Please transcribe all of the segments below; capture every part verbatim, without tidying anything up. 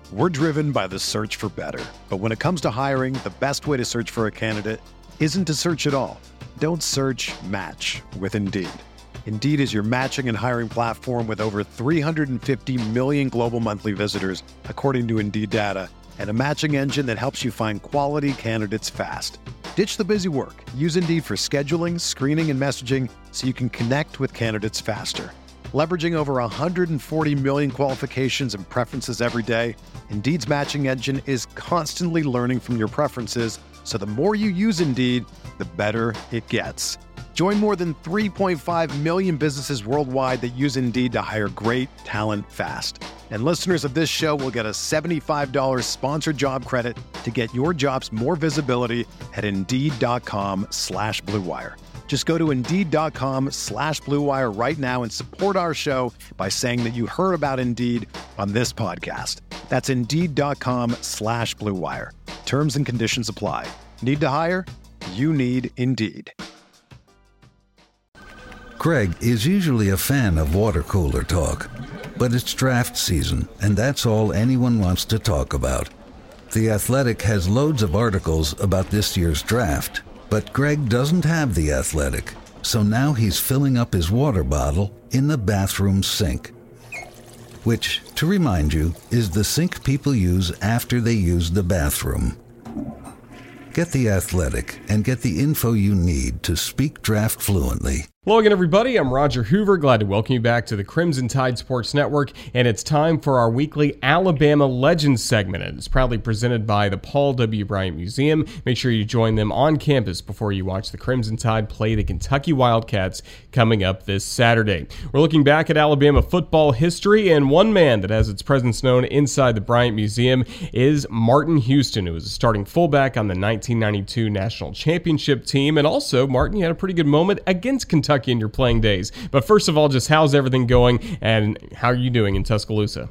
We're driven by the search for better. But when it comes to hiring, the best way to search for a candidate isn't to search at all. Don't search, match with Indeed. Indeed is your matching and hiring platform with over three hundred fifty million global monthly visitors, according to Indeed data, and a matching engine that helps you find quality candidates fast. Ditch the busy work. Use Indeed for scheduling, screening, and messaging so you can connect with candidates faster. Leveraging over one hundred forty million qualifications and preferences every day, Indeed's matching engine is constantly learning from your preferences, so the more you use Indeed, the better it gets. Join more than three point five million businesses worldwide that use Indeed to hire great talent fast. And listeners of this show will get a seventy-five dollars sponsored job credit to get your jobs more visibility at Indeed.com slash Blue Wire. Just go to Indeed.com slash Blue Wire right now and support our show by saying that you heard about Indeed on this podcast. That's Indeed.com slash Blue Wire. Terms and conditions apply. Need to hire? You need Indeed. Craig is usually a fan of water cooler talk, but it's draft season, and that's all anyone wants to talk about. The Athletic has loads of articles about this year's draft, but Greg doesn't have The Athletic, so now he's filling up his water bottle in the bathroom sink. Which, to remind you, is the sink people use after they use the bathroom. Get The Athletic and get the info you need to speak draft fluently. Hello again, everybody. I'm Roger Hoover. Glad to welcome you back to the Crimson Tide Sports Network, and it's time for our weekly Alabama Legends segment. And it's proudly presented by the Paul W. Bryant Museum. Make sure you join them on campus before you watch the Crimson Tide play the Kentucky Wildcats coming up this Saturday. We're looking back at Alabama football history, and one man that has its presence known inside the Bryant Museum is Martin Houston, who was a starting fullback on the nineteen ninety-two National Championship team. And also, Martin, you had a pretty good moment against Kentucky in your playing days. But first of all, just how's everything going, and how are you doing in Tuscaloosa?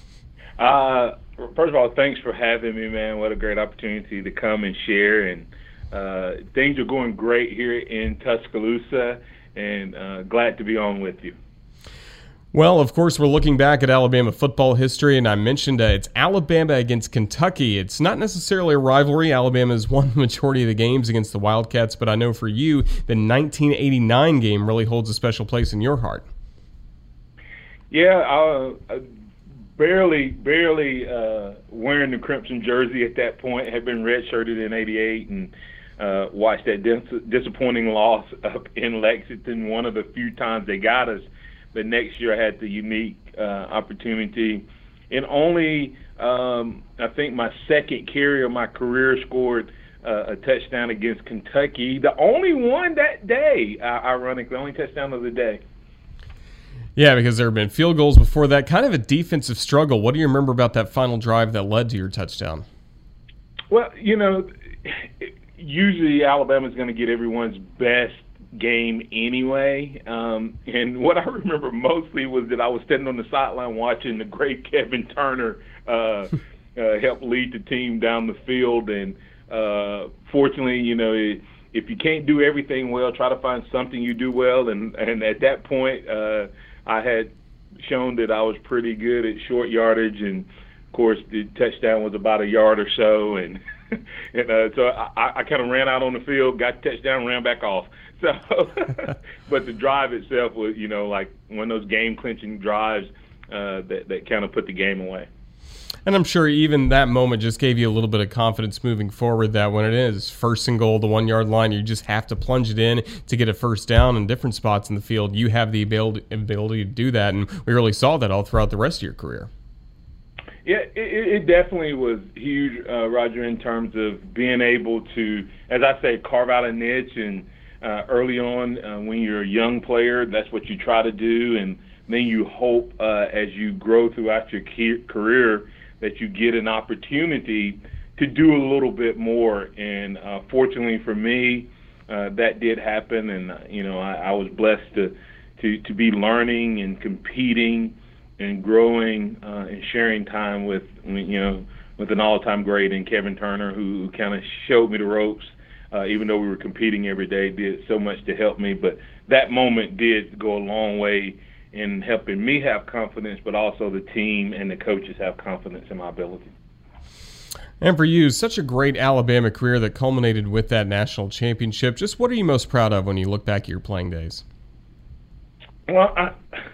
Uh, first of all, thanks for having me, man. What a great opportunity to come and share. And uh, things are going great here in Tuscaloosa, and uh, glad to be on with you. Well, of course, we're looking back at Alabama football history, and I mentioned uh, it's Alabama against Kentucky. It's not necessarily a rivalry. Alabama's won the majority of the games against the Wildcats, but I know for you, the nineteen eighty-nine game really holds a special place in your heart. Yeah, I, I barely, barely uh, wearing the crimson jersey at that point. Had been redshirted in eighty-eight and uh, watched that dis- disappointing loss up in Lexington, one of the few times they got us. But next year I had the unique uh, opportunity. And only, um, I think, my second carry of my career scored uh, a touchdown against Kentucky. The only one that day, uh, ironically, the only touchdown of the day. Yeah, because there have been field goals before that. Kind of a defensive struggle. What do you remember about that final drive that led to your touchdown? Well, you know, usually Alabama's going to get everyone's best game anyway, um, and what I remember mostly was that I was standing on the sideline watching the great Kevin Turner uh, uh, help lead the team down the field, and uh, fortunately, you know, it, if you can't do everything well, try to find something you do well, and, and at that point, uh, I had shown that I was pretty good at short yardage, and of course, the touchdown was about a yard or so, and and uh, so I, I kind of ran out on the field, got the touchdown, ran back off. So, but the drive itself was, you know, like one of those game-clinching drives uh, that that kind of put the game away. And I'm sure even that moment just gave you a little bit of confidence moving forward that when it is first and goal, the one-yard line, you just have to plunge it in to get a first down in different spots in the field. You have the ability, ability to do that, and we really saw that all throughout the rest of your career. Yeah, it, it definitely was huge, uh, Roger, in terms of being able to, as I say, carve out a niche. And uh, early on, uh, when you're a young player, that's what you try to do. And then you hope uh, as you grow throughout your career that you get an opportunity to do a little bit more. And uh, fortunately for me, uh, that did happen. And, uh, you know, I, I was blessed to, to, to be learning and competing and growing uh, and sharing time with, you know, with an all-time great in Kevin Turner, who, who kind of showed me the ropes, uh, even though we were competing every day, did so much to help me. But that moment did go a long way in helping me have confidence, but also the team and the coaches have confidence in my ability. And for you, such a great Alabama career that culminated with that national championship. Just what are you most proud of when you look back at your playing days? Well, I,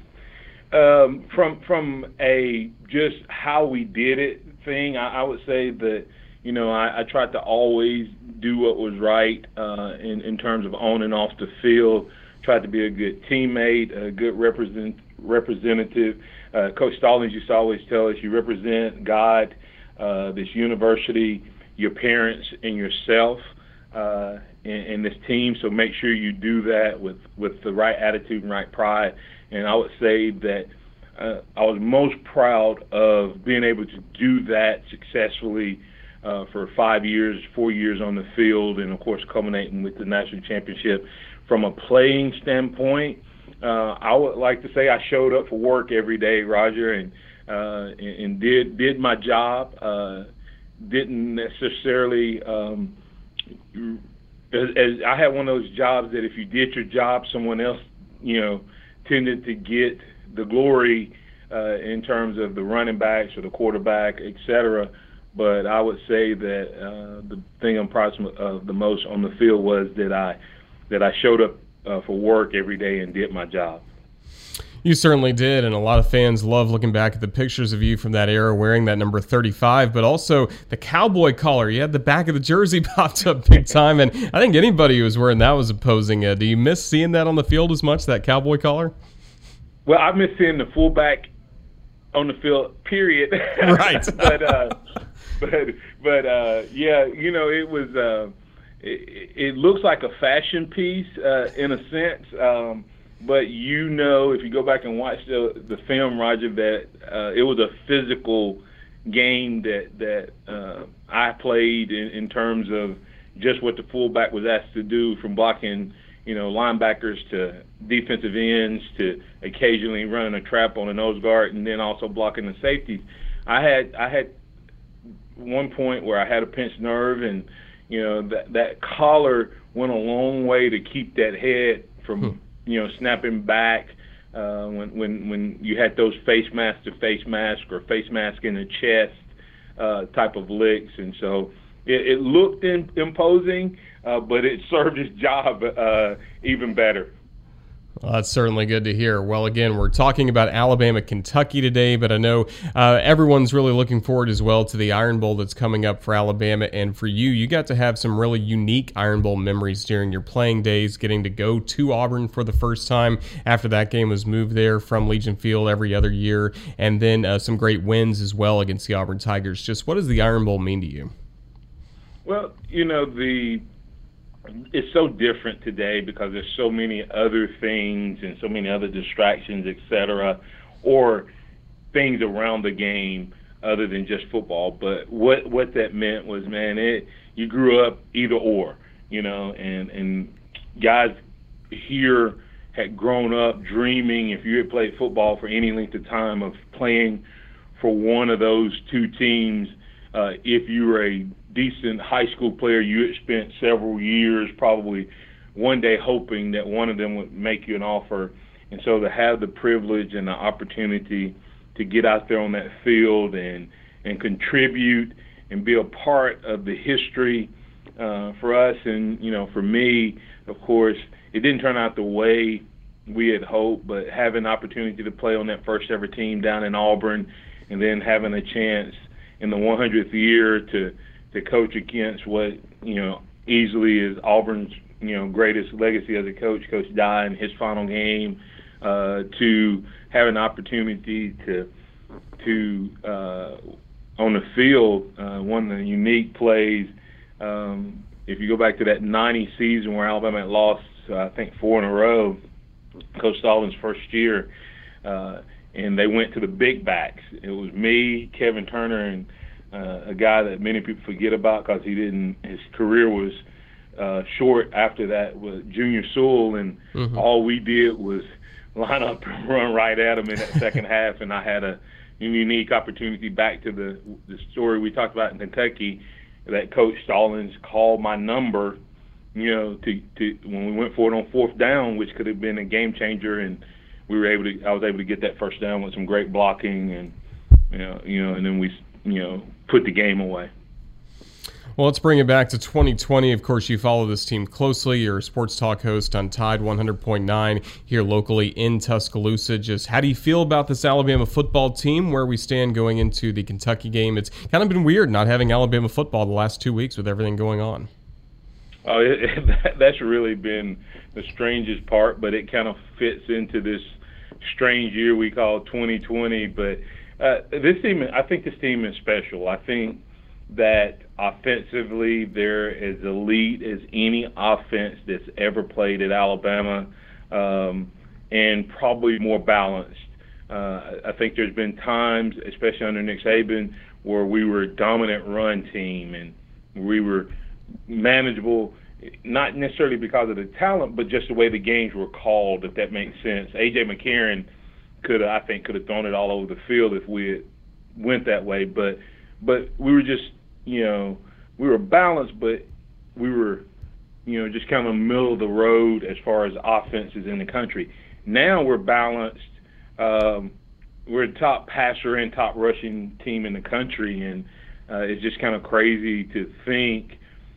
um, from from a just how we did it thing, I, I would say that, you know, I, I tried to always do what was right uh, in, in terms of on and off the field, tried to be a good teammate, a good represent, representative. Uh, Coach Stallings used to always tell us, you represent God, uh, this university, your parents, and yourself uh, in, in this team, so make sure you do that with, with the right attitude and right pride. And I would say that uh, I was most proud of being able to do that successfully uh, for five years, four years on the field, and, of course, culminating with the national championship. From a playing standpoint, uh, I would like to say I showed up for work every day, Roger, and uh, and, and did did my job. Uh, didn't necessarily um, as, as I had one of those jobs that if you did your job, someone else, you know, tended to get the glory uh, in terms of the running backs or the quarterback, et cetera. But I would say that uh, the thing I'm proud of the most on the field was that I that I showed up uh, for work every day and did my job. You certainly did, and a lot of fans love looking back at the pictures of you from that era wearing that number thirty-five, but also the cowboy collar. You had the back of the jersey popped up big time, and I think anybody who was wearing that was opposing. Uh, do you miss seeing that on the field as much, that cowboy collar? Well, I miss seeing the fullback on the field, period. Right. but, uh, but, but uh, yeah, you know, it was uh, – It, it looks like a fashion piece uh, in a sense, um, but you know, if you go back and watch the, the film, Roger, that uh, it was a physical game that that uh, I played in, in terms of just what the fullback was asked to do, from blocking, you know, linebackers to defensive ends to occasionally running a trap on a nose guard, and then also blocking the safeties. I had I had one point where I had a pinched nerve, and you know, that that collar went a long way to keep that head from, hmm. you know, snapping back uh, when when when you had those face mask to face mask or face mask in the chest uh, type of licks, and so it, it looked in, imposing, uh, but it served its job uh, even better. Well, that's certainly good to hear. Well, again, we're talking about Alabama, Kentucky today, but I know uh, everyone's really looking forward as well to the Iron Bowl that's coming up for Alabama. And for you, you got to have some really unique Iron Bowl memories during your playing days, getting to go to Auburn for the first time after that game was moved there from Legion Field every other year, and then uh, some great wins as well against the Auburn Tigers. Just what does the Iron Bowl mean to you? Well, you know, the it's so different today because there's so many other things and so many other distractions, et cetera, or things around the game other than just football. But what what that meant was, man, it you grew up either or, you know, and, and guys here had grown up dreaming, if you had played football for any length of time, of playing for one of those two teams. Uh, if you were a decent high school player, you had spent several years probably one day hoping that one of them would make you an offer. And so to have the privilege and the opportunity to get out there on that field and and contribute and be a part of the history uh, for us, and, you know, for me, of course, it didn't turn out the way we had hoped, but having the opportunity to play on that first ever team down in Auburn, and then having a chance in the one hundredth year to to coach against what, you know, easily is Auburn's, you know, greatest legacy as a coach, Coach Dye, in his final game, uh, to have an opportunity to to uh, on the field, uh, one of the unique plays. Um, if you go back to that ninety season where Alabama had lost, uh, I think, four in a row, Coach Stallings' first year, uh, and they went to the big backs. It was me, Kevin Turner, and uh, a guy that many people forget about because he didn't. His career was uh, short after that with Junior Sewell, and mm-hmm. all we did was line up and run right at him in that second half. And I had a unique opportunity, back to the the story we talked about in Kentucky, that Coach Stallings called my number, you know, to, to when we went for it on fourth down, which could have been a game changer. And we were able to. I was able to get that first down with some great blocking, and you know, you know, and then we, you know, put the game away. Well, let's bring it back to twenty twenty. Of course, you follow this team closely. You're a sports talk host on Tide one hundred point nine here locally in Tuscaloosa. Just how do you feel about this Alabama football team, where we stand going into the Kentucky game? It's kind of been weird not having Alabama football the last two weeks with everything going on. Oh, it, it, that, that's really been the strangest part, but it kind of fits into this strange year we call twenty twenty. But uh, this team, I think this team is special. I think that offensively they're as elite as any offense that's ever played at Alabama, um, and probably more balanced. Uh, I think there's been times, especially under Nick Saban, where we were a dominant run team and we were manageable, not necessarily because of the talent, but just the way the games were called, if that makes sense. A J McCarron could have, I think, could have thrown it all over the field if we had went that way, but but we were just, you know, we were balanced, but we were, you know, just kind of middle of the road as far as offenses in the country. Now we're balanced. Um, we're a top passer and top rushing team in the country, and uh, it's just kind of crazy to think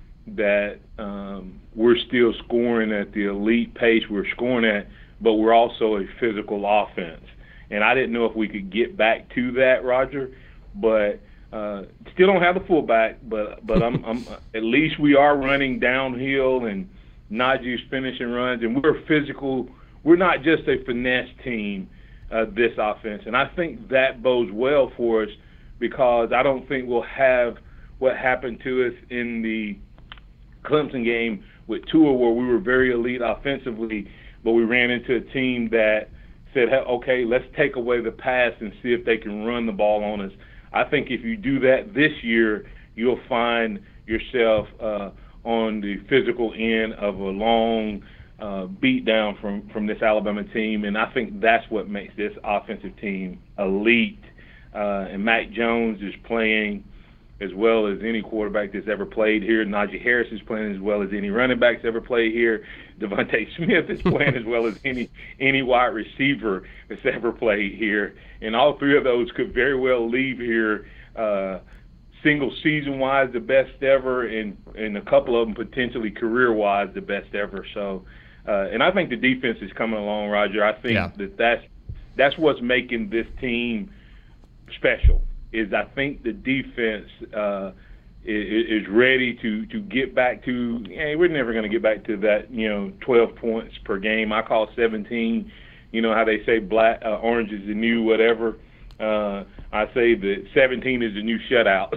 that um, we're still scoring at the elite pace we're scoring at, but we're also a physical offense. And I didn't know if we could get back to that, Roger, but Uh, still don't have the fullback, but but I'm, I'm at least we are running downhill, and Najee's finishing runs, and we're physical. We're not just a finesse team, uh, this offense, and I think that bodes well for us, because I don't think we'll have what happened to us in the Clemson game with Tua, where we were very elite offensively, but we ran into a team that said, hey, okay, let's take away the pass and see if they can run the ball on us. I think if you do that this year, you'll find yourself uh, on the physical end of a long uh, beat down from, from this Alabama team, and I think that's what makes this offensive team elite. Uh, and Mac Jones is playing as well as any quarterback that's ever played here. Najee Harris is playing as well as any running backs ever played here. Devontae Smith is playing as well as any any wide receiver that's ever played here. And all three of those could very well leave here uh, single season-wise the best ever, and, and a couple of them potentially career-wise the best ever. So, uh, and I think the defense is coming along, Roger. I think yeah. that that's, that's what's making this team special. Is I think the defense uh, is, is ready to, to get back to. Yeah, we're never going to get back to that, you know, twelve points per game. I call seventeen. You know how they say black uh, orange is the new whatever. Uh, I say that seventeen is the new shutout.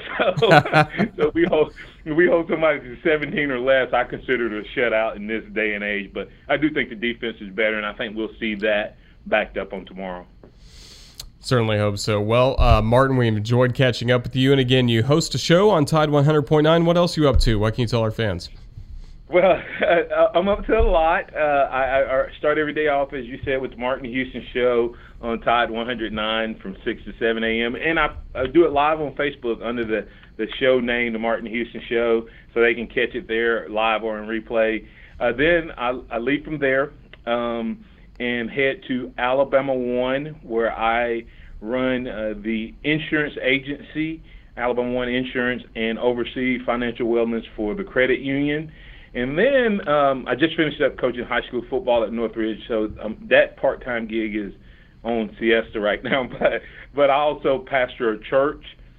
So, so we hold we hold somebody to seventeen or less. I consider it a shutout in this day and age. But I do think the defense is better, and I think we'll see that backed up on tomorrow. Certainly hope so. Well, uh, Martin, we enjoyed catching up with you. And again, you host a show on Tide one hundred point nine. What else are you up to? What can you tell our fans? Well, uh, I'm up to a lot. Uh, I, I start every day off, as you said, with the Martin Houston Show on Tide one hundred point nine from six to seven a.m. And I, I do it live on Facebook under the, the show name, The Martin Houston Show, so they can catch it there live or in replay. Uh, then I, I leave from there. Um, and head to Alabama One, where I run uh, the insurance agency, Alabama One Insurance, and oversee financial wellness for the credit union. And then um, I just finished up coaching high school football at Northridge, so um, that part-time gig is on siesta right now. But, but I also pastor a church,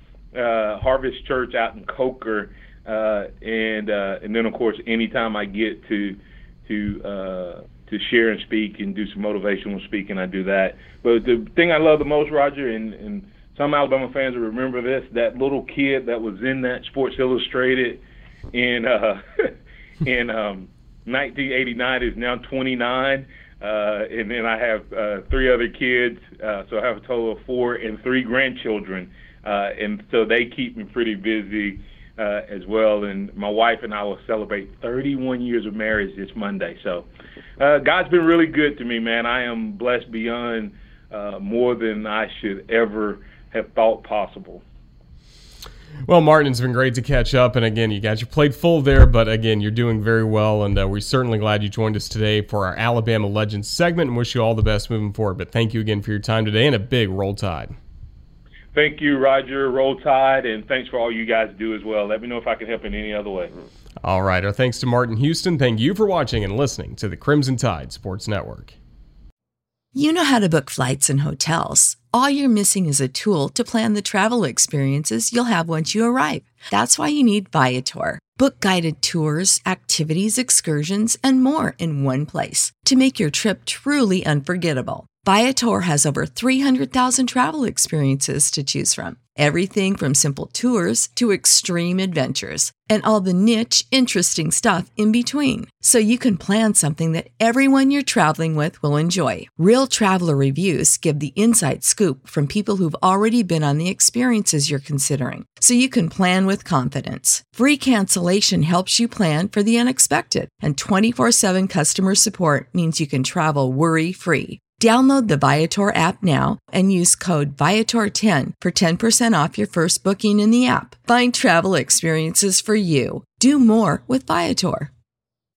uh, Harvest Church out in Coker, uh, and uh, and then, of course, anytime I get to to uh, to share and speak and do some motivational speaking, I do that. But the thing I love the most, Roger, and, and some Alabama fans will remember this, that little kid that was in that Sports Illustrated in uh, in um, nineteen eighty-nine is now twenty-nine. Uh, and then I have uh, three other kids, uh, so I have a total of four and three grandchildren. Uh, and so they keep me pretty busy uh, as well. And my wife and I will celebrate thirty-one years of marriage this Monday. So uh, God's been really good to me, man. I am blessed beyond uh, more than I should ever have thought possible. Well, Martin, it's been great to catch up. And again, you got your plate full there, but again, you're doing very well. And uh, we're certainly glad you joined us today for our Alabama Legends segment and wish you all the best moving forward. But thank you again for your time today and a big Roll Tide. Thank you, Roger. Roll Tide, and thanks for all you guys do as well. Let me know if I can help in any other way. All right. Our thanks to Martin Houston. Thank you for watching and listening to the Crimson Tide Sports Network. You know how to book flights and hotels. All you're missing is a tool to plan the travel experiences you'll have once you arrive. That's why you need Viator. Book guided tours, activities, excursions, and more in one place to make your trip truly unforgettable. Viator has over three hundred thousand travel experiences to choose from. Everything from simple tours to extreme adventures and all the niche, interesting stuff in between. So you can plan something that everyone you're traveling with will enjoy. Real traveler reviews give the inside scoop from people who've already been on the experiences you're considering. So you can plan with confidence. Free cancellation helps you plan for the unexpected. And twenty-four seven customer support means you can travel worry-free. Download the Viator app now and use code Viator ten for ten percent off your first booking in the app. Find travel experiences for you. Do more with Viator.